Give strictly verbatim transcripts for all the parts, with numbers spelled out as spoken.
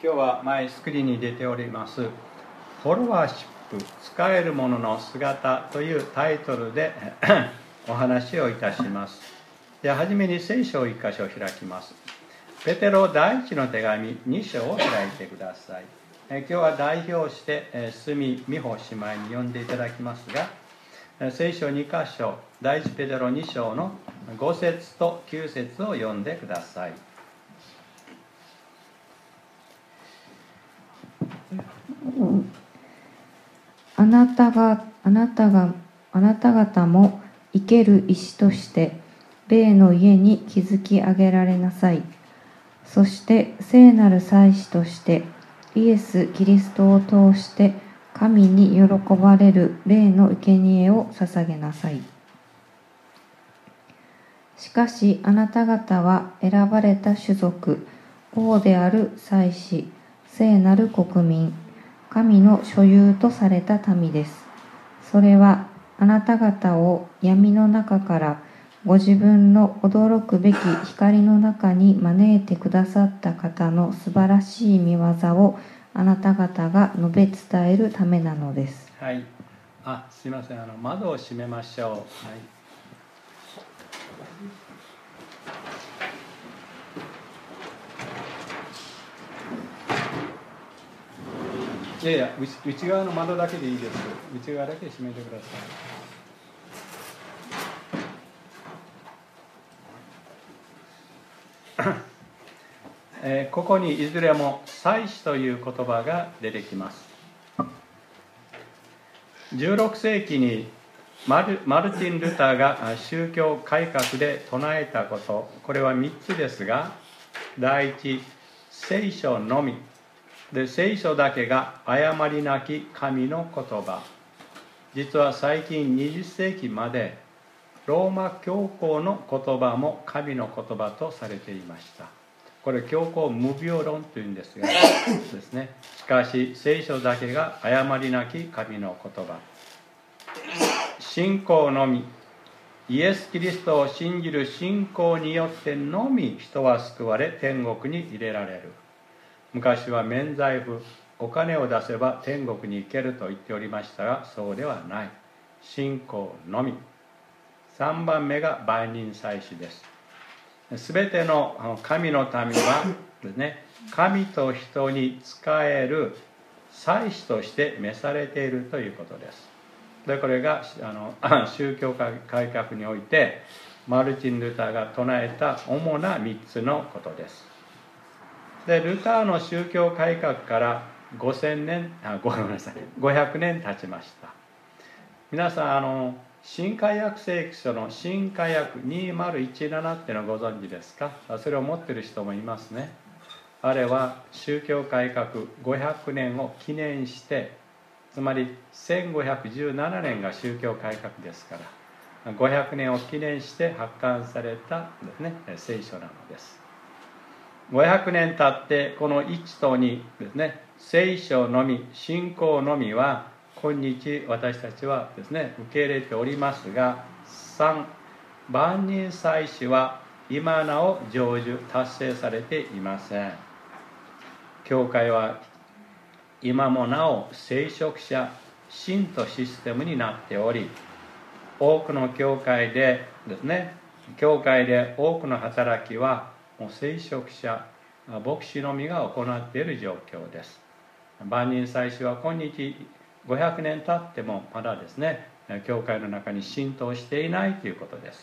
今日は前スクリーンに出ておりますフォロワーシップ使えるものの姿というタイトルでお話をいたします。ではじめに聖書を一箇所開きます。ペテロ第一の手紙に章を開いてください。え今日は代表して角美穂姉妹に読んでいただきますが、聖書に箇所第一ペテロに章のご節ときゅう節を読んでください。 あなたがあなたがあなた方も生ける石として霊の家に築き上げられなさい。そして聖なる祭司としてイエス・キリストを通して神に喜ばれる霊の生贄を捧げなさい。しかしあなた方は選ばれた種族、王である祭司、聖なる国民、神の所有とされた民です。それはあなた方を闇の中からご自分の驚くべき光の中に招いてくださった方の素晴らしい御業をあなた方が述べ伝えるためなのです。 はい。あ、すいません。あの窓を閉めましょう。はい。いやいや、内側の窓だけでいいです。内側だけ閉めてください。えー、ここにいずれも祭司という言葉が出てきます。じゅうろく世紀にマル、マルティン・ルターが宗教改革で唱えたこと、これはみっつですが、第一、聖書のみで、聖書だけが誤りなき神の言葉。実は最近にじゅっ世紀までローマ教皇の言葉も神の言葉とされていました。これ教皇無病論というんですがですね。しかし聖書だけが誤りなき神の言葉。信仰のみ、イエス・キリストを信じる信仰によってのみ人は救われ天国に入れられる。昔は免罪符、お金を出せば天国に行けると言っておりましたが、そうではない。信仰のみ。さんばんめが万人祭司です。すべての神の民はですね、神と人に仕える祭司として召されているということです。でこれがあの宗教改革においてマルティン・ルターが唱えた主なみっつのことです。でルターの宗教改革からごせんねんあごめんなさいごひゃくねん経ちました。皆さんあの新改約聖書の新改約にせんじゅうななっていうのをご存知ですか？それを持っている人もいますね。あれは宗教改革ごひゃくねんを記念して、つまりせんごひゃくじゅうななねんが宗教改革ですから、ごひゃくねんを記念して発刊されたですね、聖書なのです。ごひゃくねん経ってこのいちとにですね、聖書のみ、信仰のみは今日私たちはですね受け入れておりますが、さん、万人祭司は今なお成就達成されていません。教会は今もなお聖職者信徒システムになっており、多くの教会でですね教会で多くの働きはもう聖職者牧師のみが行っている状況です。万人祭司は今日ごひゃくねん経ってもまだですね教会の中に浸透していないということです。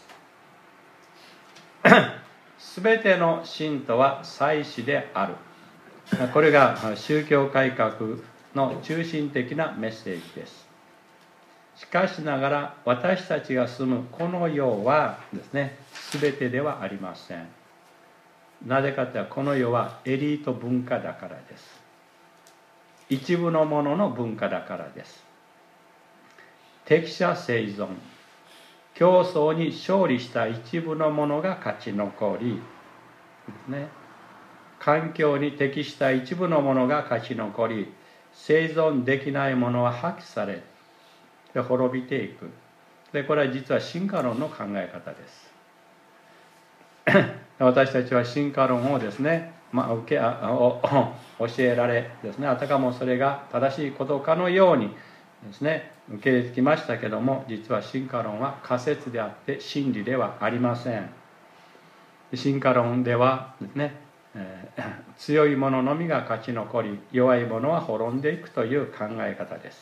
すべての信徒は祭司である。これが宗教改革の中心的なメッセージです。しかしながら私たちが住むこの世はですねすべてではありません。なぜかというとこの世はエリート文化だからです。一部のものの文化だからです。適者生存、競争に勝利した一部のものが勝ち残りですね、環境に適した一部のものが勝ち残り、生存できないものは破棄されで滅びていく。でこれは実は進化論の考え方です。私たちは進化論をですねまあ、受けあお教えられですね、あたかもそれが正しいことかのようにですね受け入れてきましたけども、実は進化論は仮説であって真理ではありません。進化論ではですね、えー、強い者のみが勝ち残り、弱い者は滅んでいくという考え方です。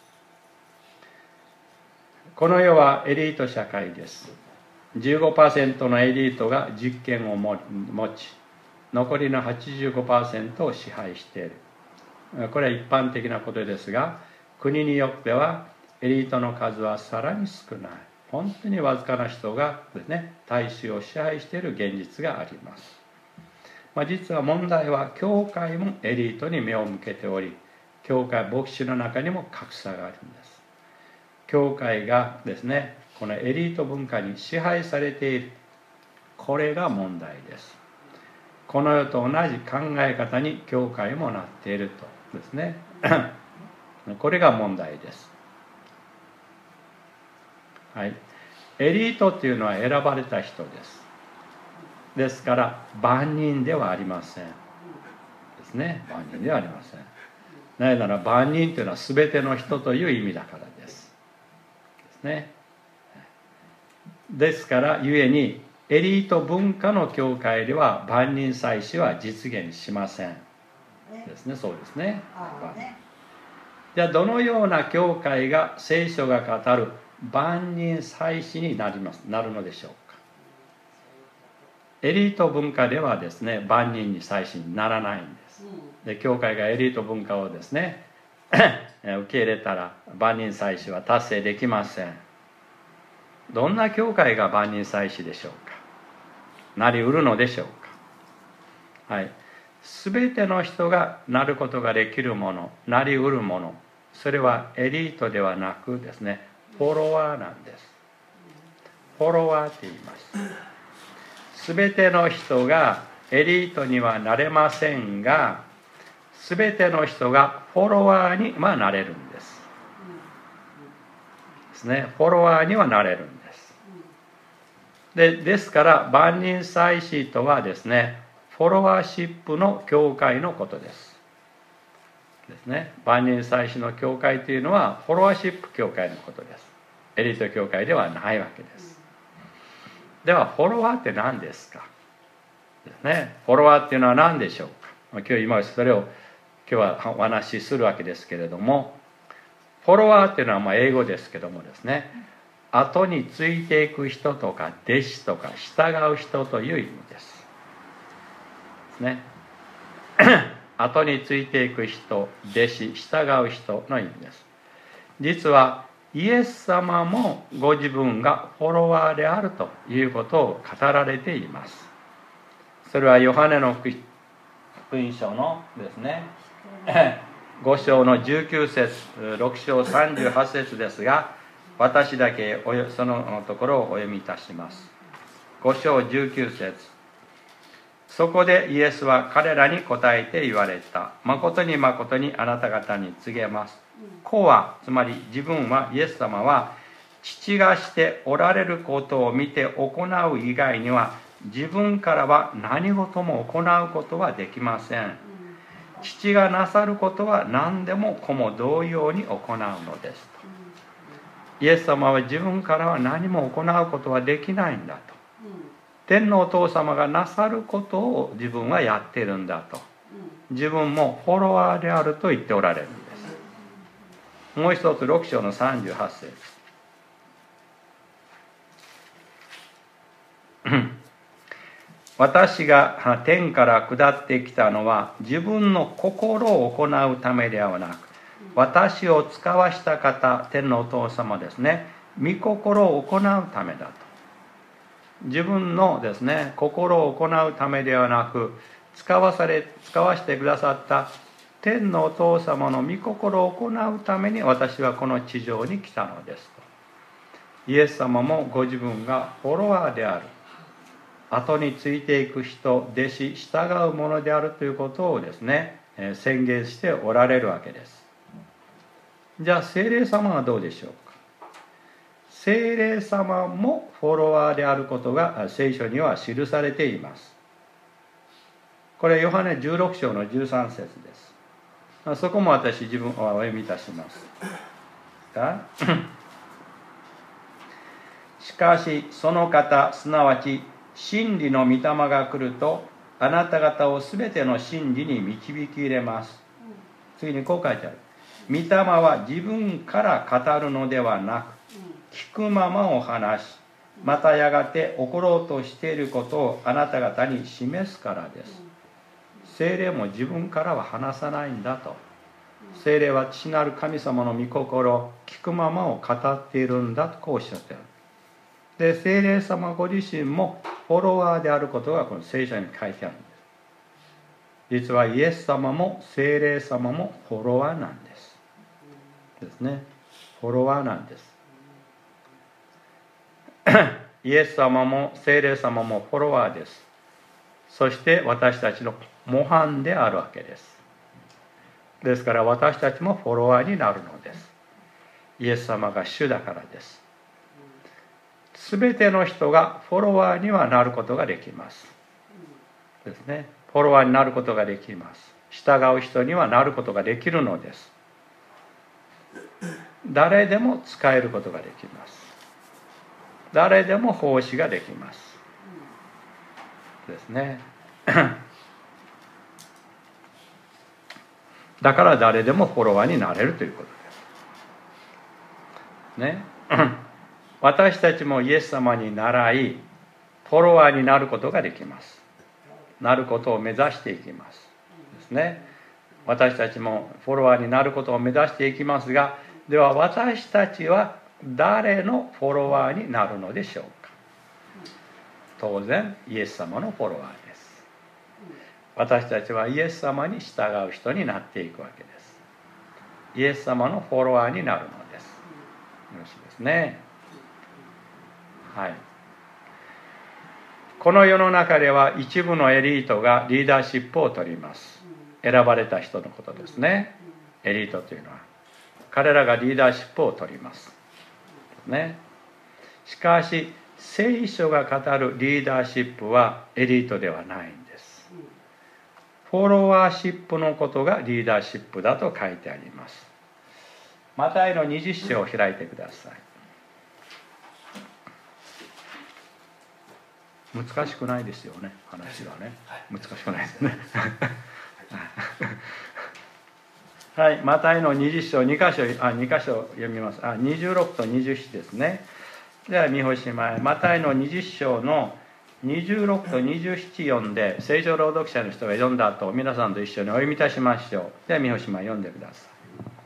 この世はエリート社会です。じゅうごパーセント のエリートが実権を持ち、残りの はちじゅうごパーセント を支配している。これは一般的なことですが、国によってはエリートの数はさらに少ない、本当にわずかな人がですね、大衆を支配している現実があります。まあ、実は問題は教会もエリートに目を向けており、教会牧師の中にも格差があるんです。教会がですね、このエリート文化に支配されている、これが問題です。この世と同じ考え方に教会もなっているとですねこれが問題です。はい、エリートというのは選ばれた人です。ですから万人ではありませんですね。万人ではありません。なぜなら万人というのは全ての人という意味だからです。ですね。ですからゆえにエリート文化の教会では万人祭司は実現しませんですね。そうですね。じゃあどのような教会が聖書が語る万人祭司になりますなるのでしょうか。エリート文化ではですね、万人に祭司にならないんです。で、教会がエリート文化をですね受け入れたら万人祭司は達成できません。どんな教会が万人祭司でしょうか。なりうるのでしょうか。はい。すべての人がなることができるもの、なりうるもの、それはエリートではなくですね、フォロワーなんです。フォロワーって言います。すべての人がエリートにはなれませんが、すべての人がフォロワーにはなれるんです。ですね、フォロワーにはなれるんです。で、ですから万人祭司とはですね、フォロワーシップの教会のことです。ですね、万人祭司の教会というのはフォロワーシップ教会のことです。エリート教会ではないわけです。ではフォロワーって何ですか。ですね、フォロワーっていうのは何でしょうか。今日今それを今日はお話しするわけですけれども、フォロワーっていうのはまあ英語ですけどもですね、後についていく人とか弟子とか従う人という意味です。ですね後についていく人、弟子、従う人の意味です。実はイエス様もご自分がフォロワーであるということを語られています。それはヨハネの福音書のですねご章のじゅうきゅう節、ろく章さんじゅうはち節ですが、私だけそのところをお読みいたします。ご章じゅうきゅう節。そこでイエスは彼らに答えて言われた。誠に誠にあなた方に告げます。子は、つまり自分は、イエス様は父がしておられることを見て行う以外には自分からは何事も行うことはできません。父がなさることは何でも子も同様に行うのですと。イエス様は自分からは何も行うことはできないんだと。天のお父様がなさることを自分はやっているんだと。自分もフォロワーであると言っておられるんです。もう一つろく章のさんじゅうはち節。私が天から下ってきたのは自分の心を行うためではなく、私を使わした方、天のお父様ですね、御心を行うためだと。自分のですね、心を行うためではなく、使わされ、使わしてくださった天のお父様の御心を行うために私はこの地上に来たのですと。イエス様もご自分がフォロワーである、後についていく人、弟子、従うものであるということをですね、宣言しておられるわけです。じゃあ聖霊様はどうでしょうか。聖霊様もフォロワーであることが聖書には記されています。 これヨハネじゅうろく章のじゅうさん節です。そこも私自分はお読みいたします。しかしその方、すなわち真理の御霊が来ると、あなた方をすべての真理に導き入れます。次にこう書いてある。御霊は自分から語るのではなく、聞くままを話し、またやがて起ころうとしていることをあなた方に示すからです。聖霊も自分からは話さないんだと。聖霊は父なる神様の御心、聞くままを語っているんだとこうおっしゃっている。で、聖霊様ご自身もフォロワーであることがこの聖書に書いてあるんです。実はイエス様も聖霊様もフォロワーなんです。ですね。フォロワーなんです。イエス様も聖霊様もフォロワーです。そして私たちの模範であるわけです。ですから私たちもフォロワーになるのです。イエス様が主だからです。すべての人がフォロワーにはなることができます。ですね。フォロワーになることができます。従う人にはなることができるのです。誰でも使えることができます。誰でも奉仕ができます。ですね。だから誰でもフォロワーになれるということです。ね。私たちもイエス様に倣い、フォロワーになることができます。なることを目指していきます。ですね。私たちもフォロワーになることを目指していきますが、では私たちは誰のフォロワーになるのでしょうか。当然イエス様のフォロワーです。私たちはイエス様に従う人になっていくわけです。イエス様のフォロワーになるのです。よろしいですね。はい。この世の中では一部のエリートがリーダーシップを取ります。選ばれた人のことですね。エリートというのは彼らがリーダーシップを取ります。ね。しかし聖書が語るリーダーシップはエリートではないんです。フォロワーシップのことがリーダーシップだと書いてあります。マタイのにじゅっ章を開いてください。難しくないですよね、話はね。難しくないですね。はい、マタイのにじゅっ章、に箇所、あ、に箇所読みます。あ、にじゅうろくとにじゅうななですね。では見干し前、マタイのにじゅっ章のにじゅうろくとにじゅうなな読んで、聖書朗読者の人が読んだ後、皆さんと一緒にお読みいたしましょう。では見干し前読んでください。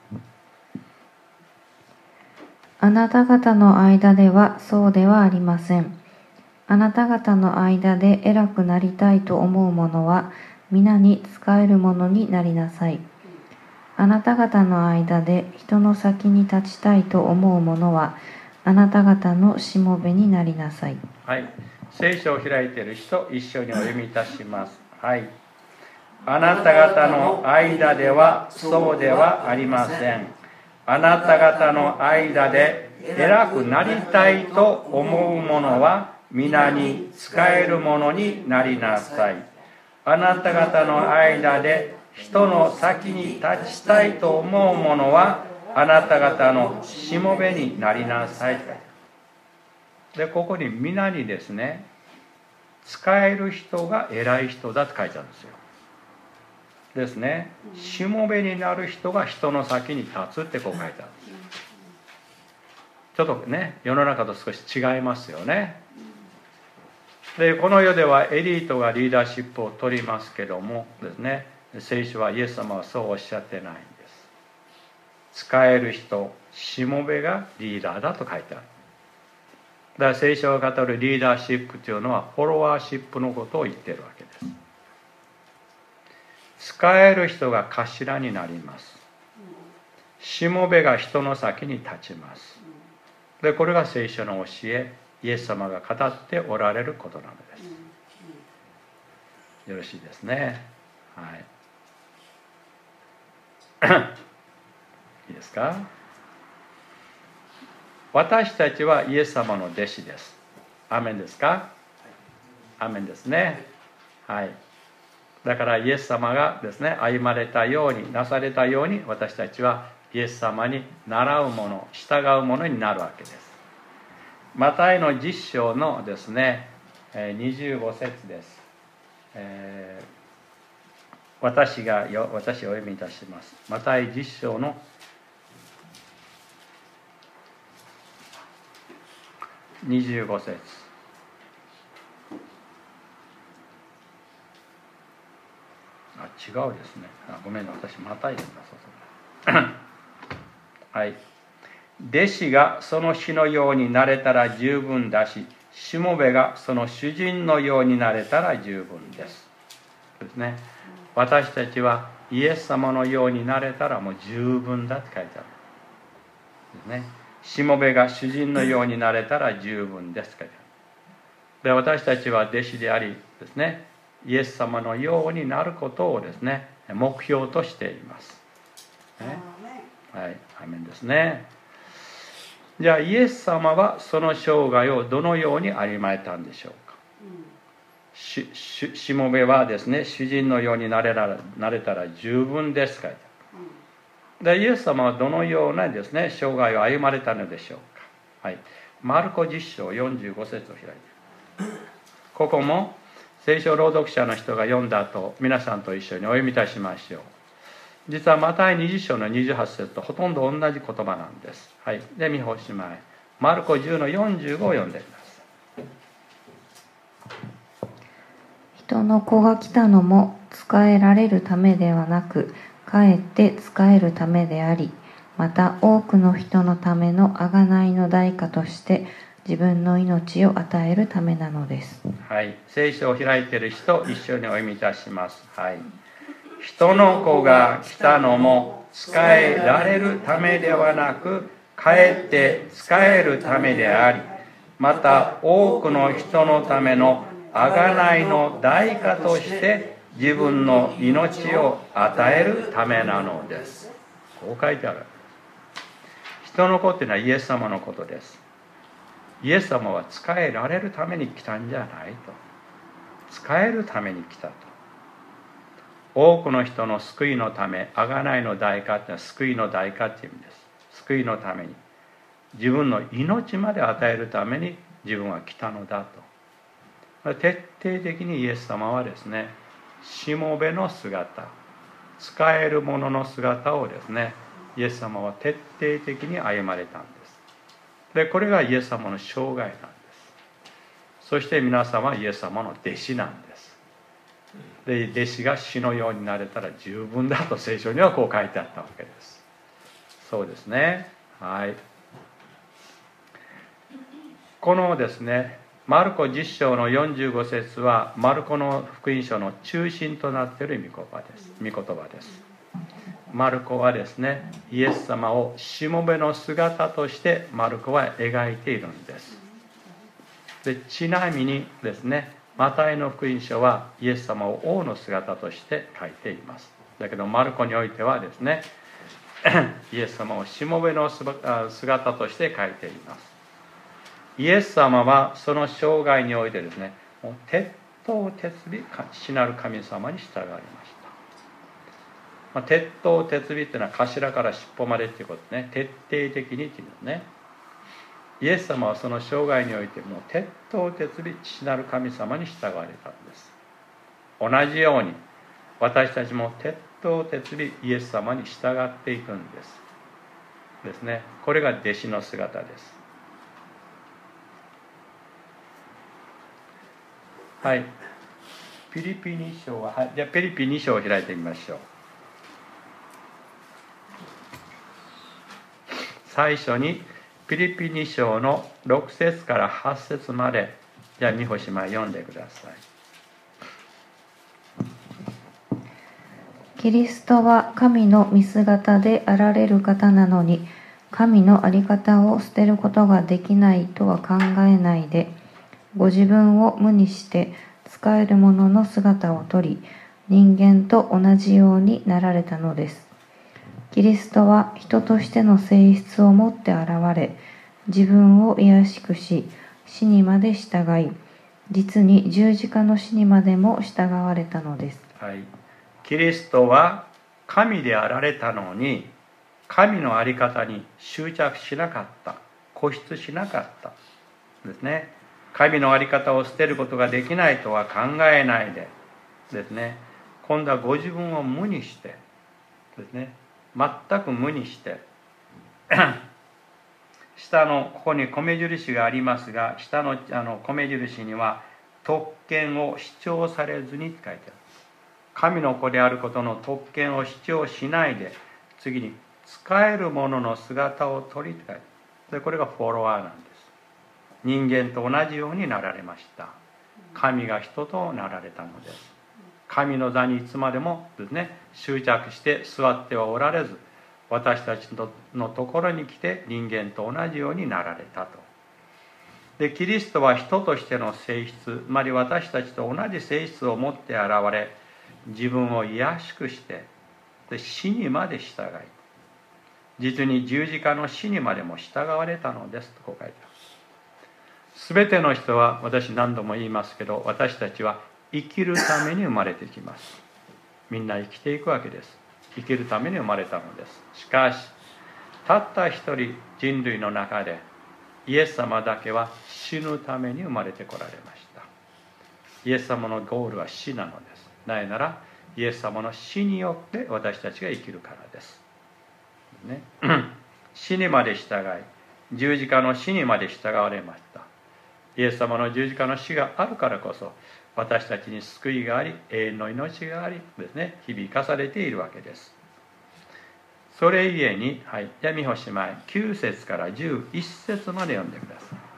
あなた方の間ではそうではありません。あなた方の間で偉くなりたいと思う者は皆に仕える者になりなさい。あなた方の間で人の先に立ちたいと思う者はあなた方のしもべになりなさい。 はい、聖書を開いている人一緒にお読みいたします。はい。あなた方の間ではそうではありません。あなた方の間で偉くなりたいと思う者は皆に仕える者になりなさい。あなた方の間で人の先に立ちたいと思う者はあなた方のしもべになりなさい。で、ここに皆にですね、使える人が偉い人だと書いてあるんですよ。ですね、しもべになる人が人の先に立つってこう書いてあるんです。ちょっとね、世の中と少し違いますよね。で、この世ではエリートがリーダーシップを取りますけどもですね、聖書はイエス様はそうおっしゃってないんです。使える人、しもべがリーダーだと書いてある。だから聖書が語るリーダーシップというのはフォロワーシップのことを言っているわけです。使える人が頭になります。しもべが人の先に立ちます。で、これが聖書の教え、イエス様が語っておられることなのです。よろしいですね。はい。いいですか？私たちはイエス様の弟子です。アメンですか？アメンですね。はい。だだからイエス様がですね、歩まれたように、なされたように、私たちはイエス様に習うもの、従うものになるわけです。マタイのじゅっ章のですね、にじゅうご節です。えー、私がよ私をお読みいたします。マタイじゅっ章のにじゅうご節。あ、違うですね。あ、ごめんな、私マタイ読んだそうそうはい。弟子がその師のようになれたら十分だし、しもべがその主人のようになれたら十分です。ですね。私たちはイエス様のようになれたらもう十分だって書いてある。ですね。しもべが主人のようになれたら十分ですって書いてある。で、私たちは弟子でありですね、イエス様のようになることをですね、目標としています。ね、はい、アーメンですね。じゃあイエス様はその生涯をどのように歩まれたんでしょうか。し, し, しもべはですね、主人のようになれらなれたら十分ですか。でイエス様はどのようなですね、生涯を歩まれたのでしょうか。はい、マルコじゅっ章よんじゅうご節を開いて、ここも聖書朗読者の人が読んだ後、皆さんと一緒にお読みいたしましょう。実はマタイにじゅっ章のにじゅうはち節とほとんど同じ言葉なんです。はい、で見おしまい。マルコじゅうのよんじゅうごを読んでください。 人の子が来たのも仕えられるためではなく、かえって仕えるためであり、また多くの人のための贖いの代価として自分の命を与えるためなのです。 はい、聖書を開いている人、一緒にお読みいたします。はい、人の子が来たのも仕えられるためではなく、かえって仕えるためであり、また多くの人のための贖いの代価として自分の命を与えるためなのです。こう書いてある。人の子っていうのはイエス様のことです。イエス様は仕えられるために来たんじゃないと。仕えるために来たと。多くの人の救いのため、贖いの代価っていうのは救いの代価っていう意味です。救いのために、自分の命まで与えるために自分は来たのだと。徹底的にイエス様はですね、しもべの姿、使える者の姿をですね、イエス様は徹底的に歩まれたんです。で、これがイエス様の生涯なんです。そして皆様はイエス様の弟子なんです。で、弟子が死のようになれたら十分だと聖書にはこう書いてあったわけです。そうですね。はい。このですね、マルコじゅっ章のよんじゅうご節はマルコの福音書の中心となっている御言葉です。御言葉です。マルコはですね、イエス様をしもべの姿としてマルコは描いているんです。で、ちなみにですね、マタイの福音書はイエス様を王の姿として書いています。だけどマルコにおいてはですね、イエス様をしもべの姿として書いています。イエス様はその生涯においてですね、もう鉄頭鉄尾父なる神様に従われました。まあ、鉄頭鉄尾っていうのは頭から尻尾までっていうことね、徹底的にっていうのね。イエス様はその生涯においてもう鉄頭鉄尾父なる神様に従われたんです。同じように私たちも鉄頭鉄尾イエス様に従っていくんですですね。これが弟子の姿です。はい、ピリピに章は、はい、じゃあピリピに章を開いてみましょう。最初にピリピに章のろく節からはち節まで、じゃあ三星前読んでください。 キリストは神の見姿であられる方なのに、神の在り方を捨てることができないとは考えないで、ご自分を無にして使える者の姿をとり、人間と同じようになられたのです。キリストは人としての性質を持って現れ、自分を卑しくし、死にまで従い、実に十字架の死にまでも従われたのです。 はい、キリストは神であられたのに、神の在り方に執着しなかった、固執しなかったですね。神の在り方を捨てることができないとは考えないでですね、今度はご自分を無にしてですね、全く無にして下のここに米印がありますが、下のあの米印には特権を主張されずにって書いてある。神の子であることの特権を主張しないで、次に使えるものの姿を取りって書いてある。でこれがフォロワーなんです。人間と同じようになられました。神が人となられたのです。神の座にいつまでもですね、執着して座ってはおられず、私たちのところに来て人間と同じようになられたと。でキリストは人としての性質、つまり私たちと同じ性質を持って現れ、自分を卑しくして、で死にまで従い、実に十字架の死にまでも従われたのですとこう書いてある。すべての人は、私何度も言いますけど、私たちは生きるために生まれてきます。みんな生きていくわけです。生きるために生まれたのです。しかし、たった一人人類の中で、イエス様だけは死ぬために生まれてこられました。イエス様のゴールは死なのです。なぜなら、イエス様の死によって私たちが生きるからです。ね、死にまで従い、十字架の死にまで従われました。イエス様の十字架の死があるからこそ、私たちに救いがあり、永遠の命がありですね、日々生かされているわけです。それゆえに、はい、じゃあ見ほしまい、きゅう節からじゅういち節まで読んでください。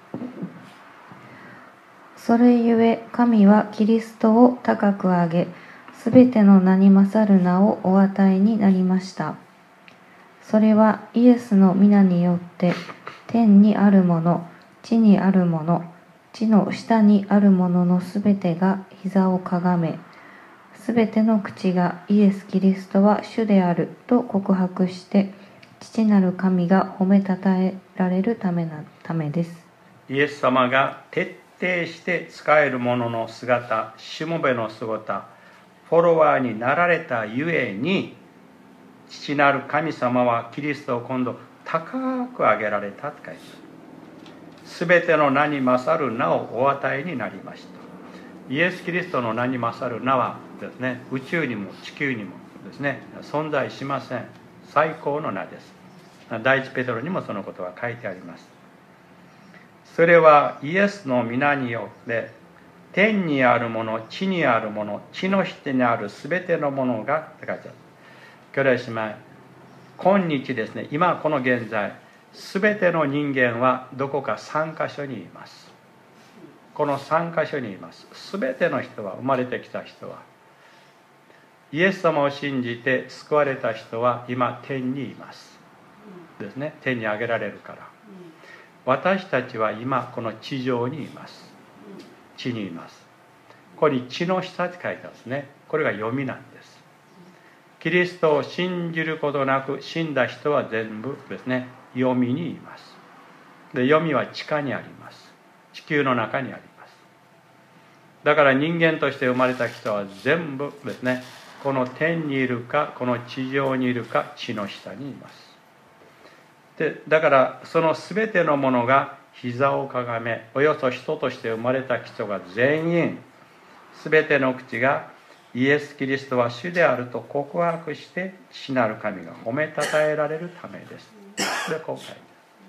それゆえ神はキリストを高く上げ、すべての名に勝る名をお与えになりました。それはイエスの皆によって、天にあるもの、地にあるもの、地の下にあるもののすべてが膝をかがめ、すべての口がイエス・キリストは主であると告白して、父なる神が褒めたたえられるためなためです。 イエス様が徹底して使えるものの姿、しもべの姿、フォロワーになられたゆえに、父なる神様はキリストを今度高く上げられたと書いてある。すべての名に勝る名をお与えになりました。イエス・キリストの名に勝る名はですね、宇宙にも地球にもですね、存在しません。最高の名です。第一ペテロにもそのことが書いてあります。それはイエスの皆によって、天にあるもの、地にあるもの、地の下にあるすべてのものがって書いてある。兄弟姉妹、今日ですね、今この現在、すべての人間はどこかさん箇所にいます。このさん箇所にいます。すべての人は、生まれてきた人は、イエス様を信じて救われた人は今天にいますですね。天に上げられるから。私たちは今この地上にいます。地にいます。ここに地の下って書いてあるんですね。これが読みなんです。キリストを信じることなく死んだ人は全部ですね、読みにいます。で、読みは地下にあります。地球の中にあります。だから人間として生まれた人は全部ですね、この天にいるか、この地上にいるか、地の下にいます。で、だからその全てのものが膝をかがめ、およそ人として生まれた人が全員、全ての口がイエス・キリストは主であると告白して、父なる神が褒めたたえられるためです。で、こう書いて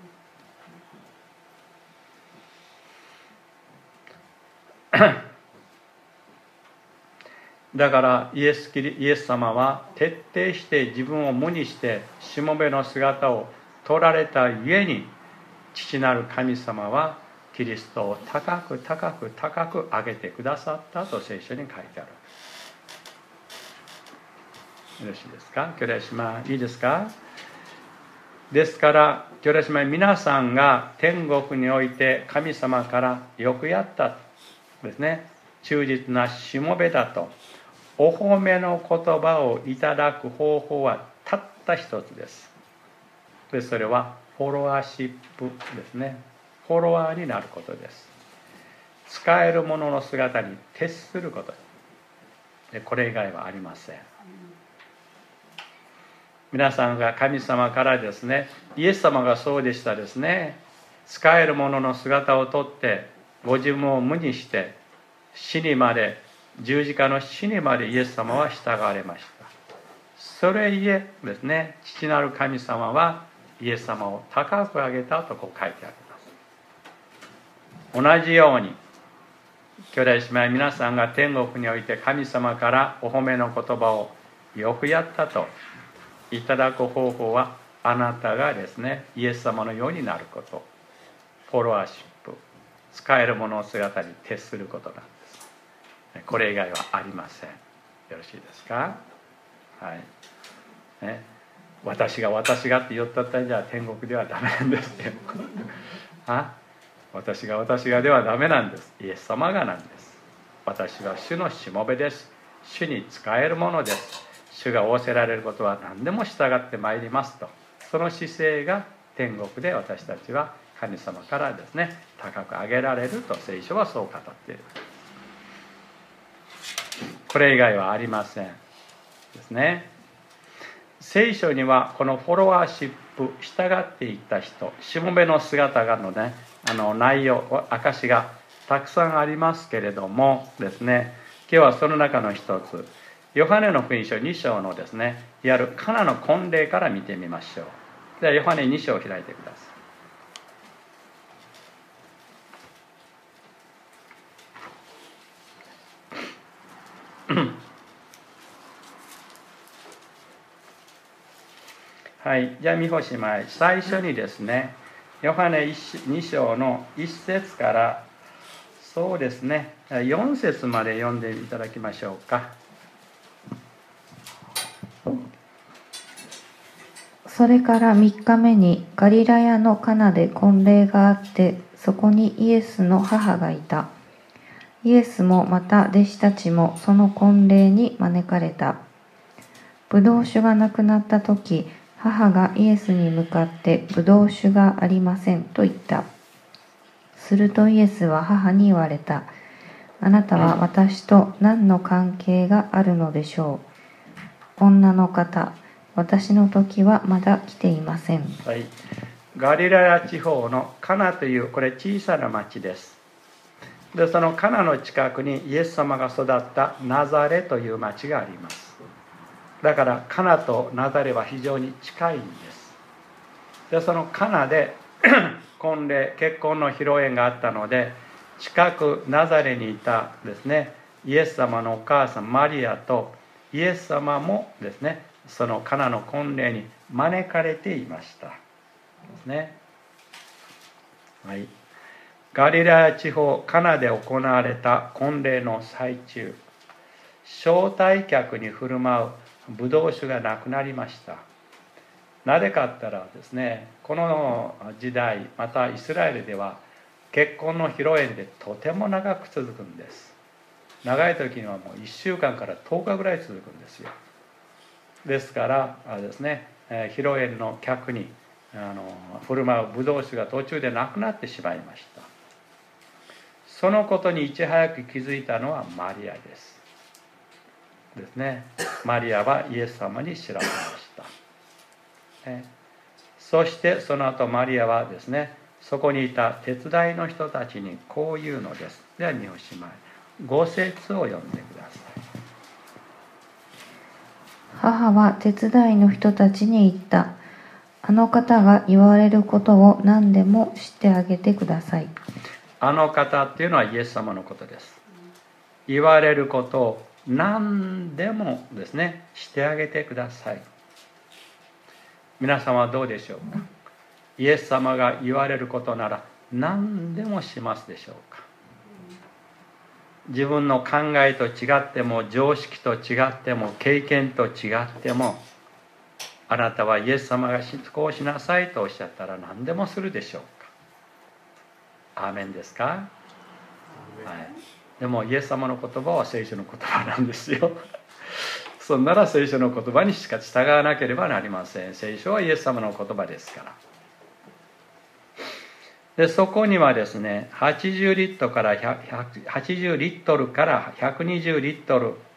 ある。だからイエスキリ、イエス様は徹底して自分を無にしてしもべの姿を取られたゆえに、父なる神様はキリストを高く高く高く上げてくださったと聖書に書いてある。よろしいですか？兄弟姉妹、いいですか？ですから兄弟姉妹、皆さんが天国において神様からよくやったですね、忠実なしもべだとお褒めの言葉をいただく方法はたった一つです。で、それはフォロワーシップですね。フォロワーになることです。使えるものの姿に徹することです。 これ以外はありません。皆さんが神様からですね、イエス様がそうでしたですね、使えるものの姿をとってご自分を無にして死にまで、十字架の死にまでイエス様は従われました。それゆえですね、父なる神様はイエス様を高く上げたとこう書いてあります。同じように兄弟姉妹皆さんが天国において神様からお褒めの言葉をよくやったといただく方法は、あなたがですねイエス様のようになること、フォロワーシップ、使えるものの姿に徹することなんです。これ以外はありません。よろしいですか。はいね、私が私がって言ったったらじゃあ天国ではダメなんですよあ、私が私がではダメなんです。イエス様がなんです。私は主のしもべです。主に使えるものです。主が仰せられることは何でも従ってまいりますと、その姿勢が天国で私たちは神様からですね高く上げられると聖書はそう語っている。これ以外はありませんですね。聖書にはこのフォロワーシップ、従っていった人、しもべの姿がのね、あの内容、証がたくさんありますけれどもですね、今日はその中の一つ、ヨハネの福音書に章のですね、いわゆるカナの婚礼から見てみましょう。ではヨハネに章を開いてください。はい、じゃあ見星前、最初にですね、ヨハネに章のいち節からそうですねよん節まで読んでいただきましょうか。 それからみっかめにガリラヤのカナで婚礼があって、そこにイエスの母がいた。イエスもまた弟子たちもその婚礼に招かれた。ブドウ酒がなくなった時、母がイエスに向かってブドウ酒がありませんと言った。するとイエスは母に言われた。あなたは私と何の関係があるのでしょう。女の方、私の時はまだ来ていません。 はい、ガリラヤ地方のカナというこれ小さな町です。でそのカナの近くにイエス様が育ったナザレという町があります。だからカナとナザレは非常に近いんです。でそのカナで婚礼結婚の披露宴があったので、近くナザレにいたですねイエス様のお母さんマリアとイエス様もですねそのカナの婚礼に招かれていましたですね。はい、ガリラヤ地方カナで行われた婚礼の最中、招待客に振る舞うブドウ酒がなくなりました。なぜかったらですね、この時代またイスラエルでは結婚の披露宴でとても長く続くんです。長い時にはもういっしゅうかんからとおかぐらい続くんですよ。ですからですね、披露宴の客にあの振る舞うブドウ酒が途中でなくなってしまいました。そのことにいち早く気づいたのはマリアですですね。マリアはイエス様に知らせました、ね、そしてその後マリアはですねそこにいた手伝いの人たちにこう言うのです。ではにおしまいご節を読んでください。 母は手伝いの人たちに言った。あの方が言われることを何でもしてあげてください。 あの方っていうのはイエス様のことです。言われることを何でもですねしてあげてください。皆様はどうでしょうか。イエス様が言われることなら何でもしますでしょうか。自分の考えと違っても常識と違っても経験と違っても、あなたはイエス様がこうしなさいとおっしゃったら何でもするでしょうか。アーメンですか。はい、でもイエス様の言葉は聖書の言葉なんですよ。そんなら聖書の言葉にしか従わなければなりません。聖書はイエス様の言葉ですから。でそこにはですねはちじゅうリットルからひゃくはちじゅうリットルからひゃくにじゅうリットル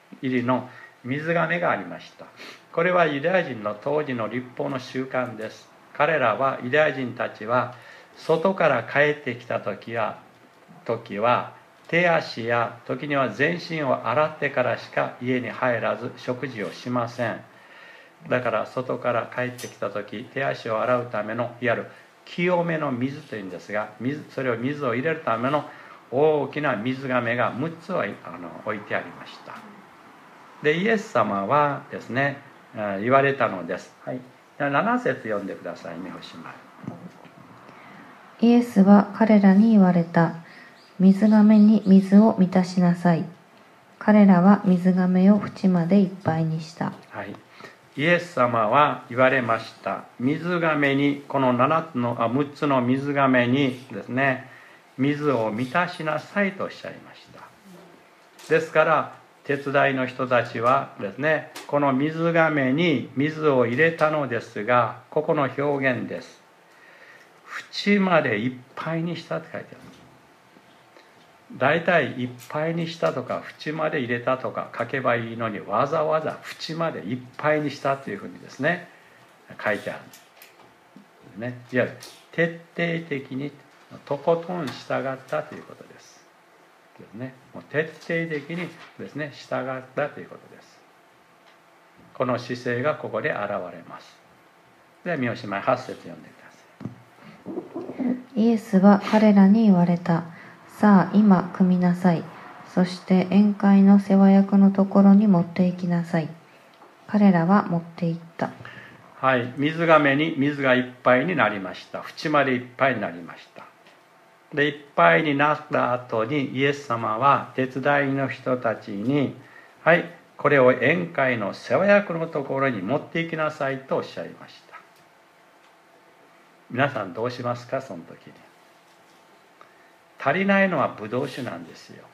入りの水がめがありました。これはユダヤ人の当時の律法の習慣です。彼らはユダヤ人たちは外から帰ってきた時は時は手足や時には全身を洗ってからしか家に入らず食事をしません。だから外から帰ってきた時、手足を洗うためのいわゆる清めの水というんですが、水それを水を入れるための大きな水がめがむっつはあの置いてありました。でイエス様はですね言われたのです。はい、なな節読んでください。見星前。 イエスは彼らに言われた。水がめに水を満たしなさい。彼らは水がめを縁までいっぱいにした。 はい、イエス様は言われました。水がめに、このななつのあむっつの水がめにですね、水を満たしなさいとおっしゃいました。ですから手伝いの人たちはですね、この水がめに水を入れたのですが、ここの表現です。縁までいっぱいにしたって書いてある。だいたいいっぱいにしたとか縁まで入れたとか書けばいいのに、わざわざ縁までいっぱいにしたというふうにですね書いてあるんですね。いわゆる徹底的にとことん従ったということですですね。もう徹底的にですね従ったということです。この姿勢がここで現れます。では見おしまいはち節読んでください。 イエスは彼らに言われた。さあ今汲みなさい。そして宴会の世話役のところに持って行きなさい。彼らは持って行った。 はい、水がめに水がいっぱいになりました。縁までいっぱいになりました。でいっぱいになった後にイエス様は手伝いの人たちに、はい、これを宴会の世話役のところに持って行きなさいとおっしゃいました。皆さんどうしますか？その時に足りないのはブドウ酒なんですよ。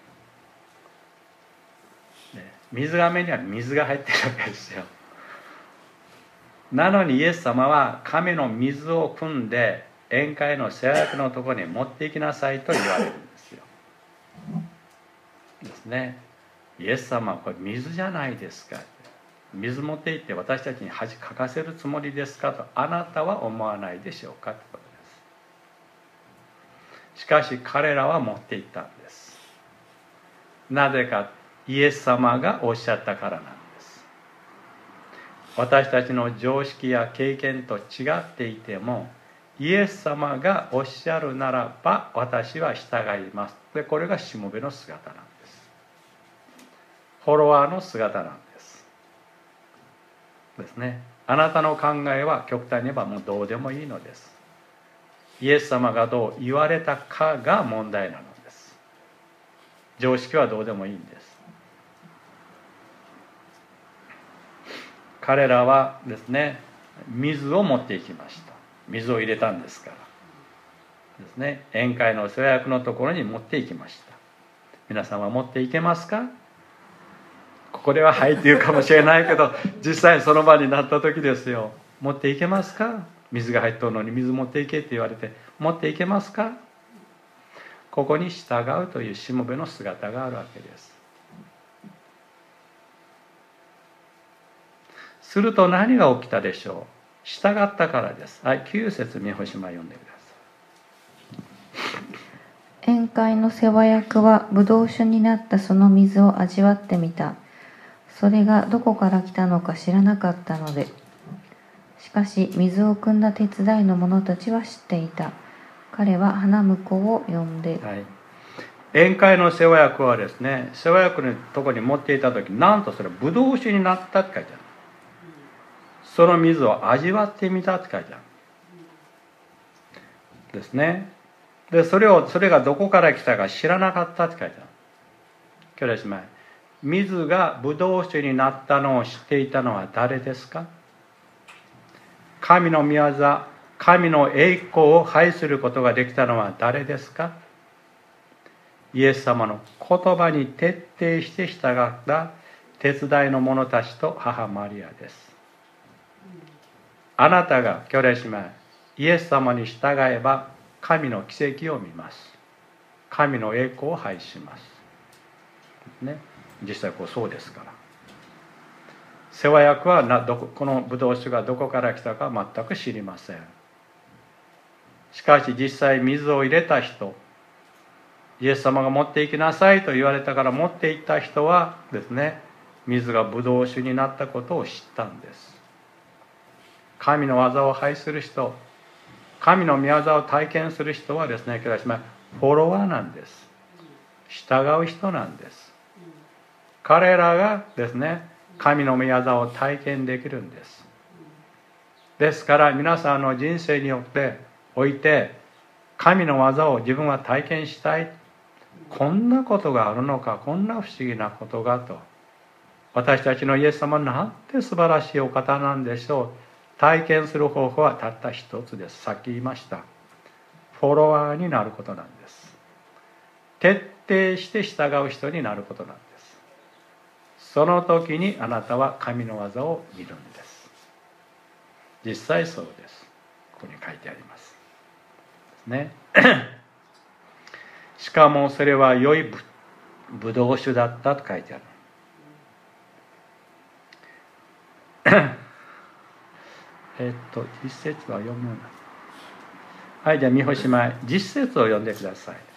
水がめには水が入ってるわけですよ。なのにイエス様は亀の水を汲んで宴会の世話役のところに持って行きなさいと言われるんですよ。ですね。イエス様はこれ水じゃないですか。水持って行って私たちに恥かかせるつもりですかとあなたは思わないでしょうかということです。しかし彼らは持って行ったんです。なぜかイエス様がおっしゃったからなんです。私たちの常識や経験と違っていてもイエス様がおっしゃるならば私は従います。でこれがしもべの姿なんです。フォロワーの姿なんですですね。あなたの考えは極端に言えばもうどうでもいいのです。イエス様がどう言われたかが問題なのです。常識はどうでもいいんです。彼らはですね水を持っていきました。水を入れたんですからですね、宴会の世話役のところに持っていきました。皆さんは持っていけますか？ここでははいって言うかもしれないけど実際その場になった時ですよ。持っていけますか？水が入っとるのに水持っていけって言われて持っていけますか？ここに従うというしもべの姿があるわけです。すると何が起きたでしょう？従ったからです。はい、きゅう節見星間読んでください。 宴会の世話役はブドウ酒になったその水を味わってみた。それがどこから来たのか知らなかったので。しかし水を汲んだ手伝いの者たちは知っていた。彼は花婿を呼んで、 はい、宴会の世話役はですね、世話役のところに持っていた時、なんとそれブドウ酒になったって書いてある。その水を味わってみたって書いてあるですね。でそれをそれがどこから来たか知らなかったって書いてある。今日ですね、水がブドウ酒になったのを知っていたのは誰ですか？神の御業、神の栄光を拝することができたのは誰ですか？イエス様の言葉に徹底して従った手伝いの者たちと母マリアです。あなたが兄弟姉妹イエス様に従えば神の奇跡を見ます。神の栄光を拝します、ね、実際こうそうですから世話役はなどここのブドウ酒がどこから来たか全く知りません。しかし実際水を入れた人、イエス様が持って行きなさいと言われたから持って行った人はですね、水がブドウ酒になったことを知ったんです。神の技を拝する人、神の御業を体験する人はですね、フォロワーなんです。従う人なんです。彼らがですね、神の御業を体験できるんです。ですから皆さんの人生によっておいて、神の技を自分は体験したい。こんなことがあるのか、こんな不思議なことがと。私たちのイエス様はなんて素晴らしいお方なんでしょう。体験する方法はたった一つです。さっき言いました。フォロワーになることなんです。徹底して従う人になることなんです。その時にあなたは神の技を見るんです。実際そうです。ここに書いてあります。ね。しかもそれは良いぶぶどう酒だったと書いてある。えっと実節は読む。はい、じゃあ三星前実節を読んでください。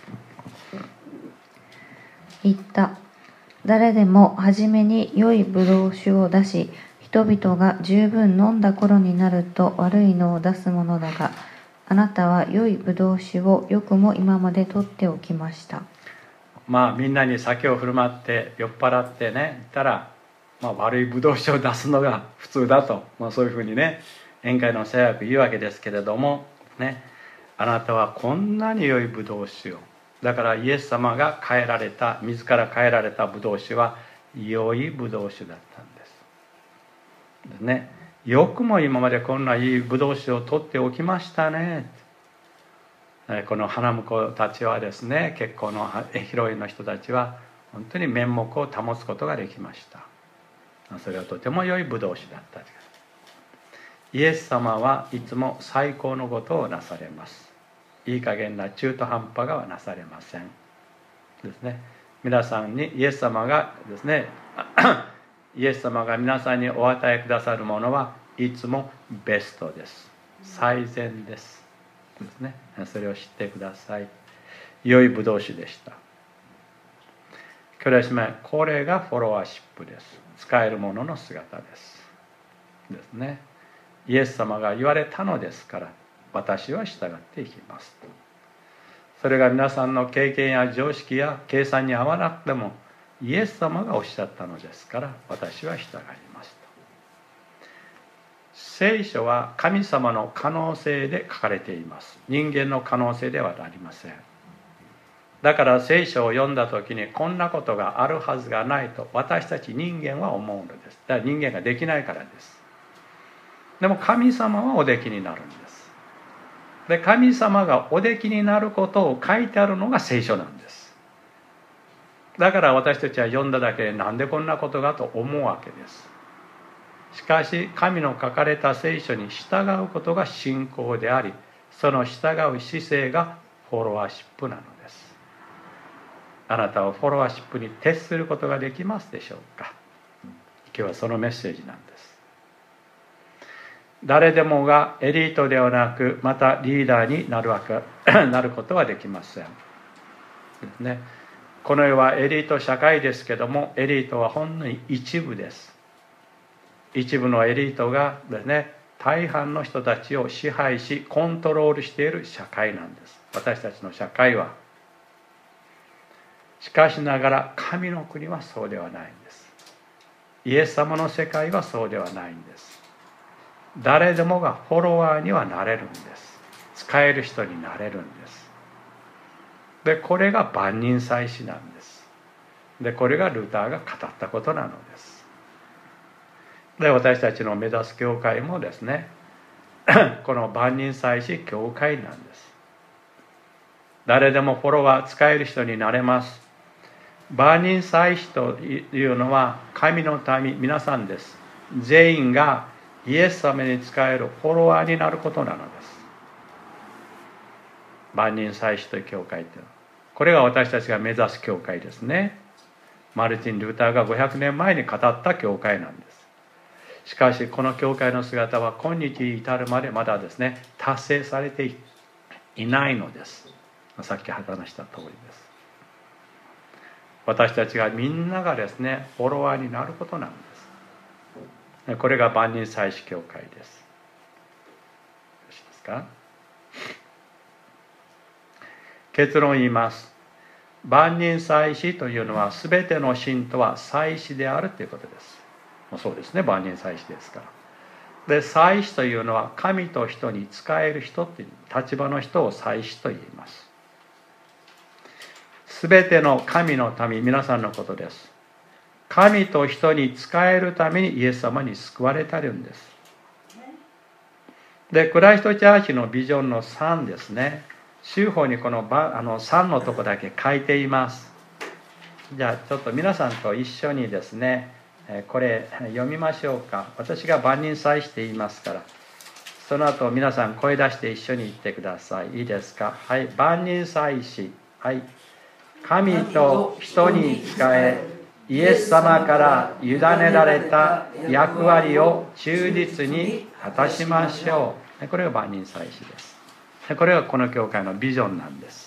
言った。誰でも初めに良いブドウ酒を出し、人々が十分飲んだ頃になると悪いのを出すものだが、あなたは良いブドウ酒をよくも今まで取っておきました。 まあみんなに酒を振る舞って酔っ払ってね言ったら、まあ、悪いブドウ酒を出すのが普通だと、まあ、そういうふうにね宴会の制約言うわけですけれどもね、あなたはこんなに良いブドウ酒を、だからイエス様が変えられた自ら変えられたブドウ酒は良いブドウ酒だったんですですね。よくも今までこんないいブドウ酒を取っておきましたね。この花婿たちはですね、結構のヒロインの人たちは本当に面目を保つことができました。それはとても良いブドウ酒だった。イエス様はいつも最高のことをなされます。いい加減な中途半端がなされませんですね。皆さんにイエス様がですねイエス様が皆さんにお与えくださるものはいつもベストです。最善ですですね。それを知ってください。良いブドウ酒でした。兄弟姉妹、これがフォロワーシップです。使えるものの姿ですですね。イエス様が言われたのですから私は従っていきます。それが皆さんの経験や常識や計算に合わなくてもイエス様がおっしゃったのですから私は従いますと。聖書は神様の可能性で書かれています。人間の可能性ではありません。だから聖書を読んだ時にこんなことがあるはずがないと私たち人間は思うのです。だから人間ができないからです。でも神様はおできになるんです。で、神様がおできになることを書いてあるのが聖書なんです。だから私たちは読んだだけでなんでこんなことがと思うわけです。しかし神の書かれた聖書に従うことが信仰であり、その従う姿勢がフォロワーシップなのです。あなたはフォロワーシップに徹することができますでしょうか。今日はそのメッセージなんです。誰でもがエリートではなくまたリーダーになるわけなることはできませんですね。この世はエリート社会ですけども、エリートはほんの一部です。一部のエリートがですね、大半の人たちを支配しコントロールしている社会なんです。私たちの社会は。しかしながら神の国はそうではないんです。イエス様の世界はそうではないんです。誰でもがフォロワーにはなれるんです。使える人になれるんです。で、これが万人祭司なんです。で、これがルターが語ったことなのです。で、私たちの目指す教会もですねこの万人祭司教会なんです。誰でもフォロワー、使える人になれます。万人祭司というのは神の民皆さんです。全員がイエス様に仕えるフォロワーになることなのです。万人祭司という教会というのはこれが私たちが目指す教会ですね。マルティン・ルーターがごひゃくねんまえに語った教会なんです。 しかしこの教会の姿は今日に至るまでまだですね達成されていないのです。さっき話した通りです。私たちがみんながですねフォロワーになることなんです。これが万人祭司教会です。よろしいですか。結論言います。万人祭司というのは全ての信徒は祭司であるということです。そうですね、万人祭司ですから。で、祭司というのは神と人に仕える人という立場の人を祭司と言います。全ての神の民、皆さんのことです。神と人に仕えるためにイエス様に救われているんです。で、クライストチャーチのビジョンのさんですね。州法にこのあのさんのとこだけ書いています。じゃあちょっと皆さんと一緒にですね、これ読みましょうか。私が万人祭司って言いますから、その後皆さん声出して一緒に言ってください。いいですか。はい、万人祭司。はい。神と人に仕え、イエス様から委ねられた役割を忠実に果たしましょう。これが万人祭司です。これがこの教会のビジョンなんです。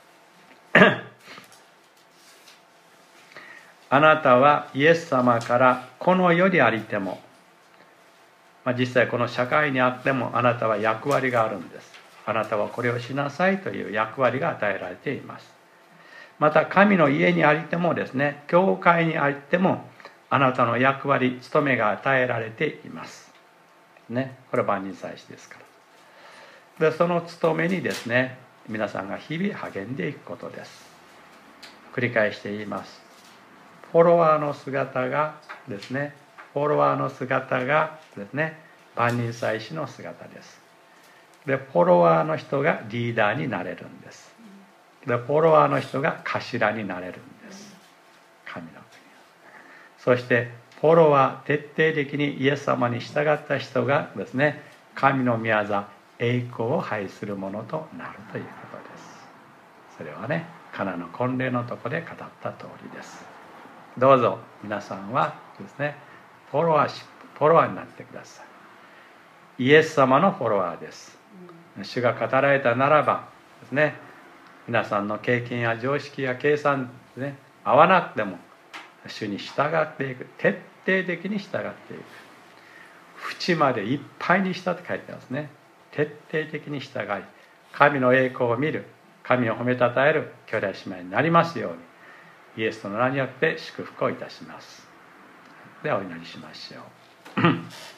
あなたはイエス様からこの世にありても、まあ、実際この社会にあってもあなたは役割があるんです。あなたはこれをしなさいという役割が与えられています。また神の家にありてもですね、教会にありてもあなたの役割、務めが与えられています。ね、これは万人祭司ですから。で、その務めにですね、皆さんが日々励んでいくことです。繰り返して言います。フォロワーの姿がですね、フォロワーの姿がですね、万人祭司の姿です。で、フォロワーの人がリーダーになれるんです。で、フォロワーの人が頭になれるんです。神の国。そしてフォロワー、徹底的にイエス様に従った人がですね、神の御業、栄光を拝するものとなるということです。それはね、カナの婚礼のとこで語った通りです。どうぞ皆さんはですね、フォロワーシップ、フォロワーになってください。イエス様のフォロワーです。主が語られたならばですね、皆さんの経験や常識や計算ですね、合わなくても主に従っていく、徹底的に従っていく。縁までいっぱいにしたって書いてますね。徹底的に従い、神の栄光を見る、神を褒めたたえる兄弟姉妹になりますように、イエスの名によって祝福をいたします。ではお祈りしましょう。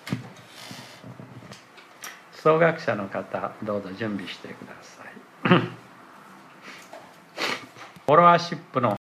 創学者の方、どうぞ準備してください。フォロワーシップの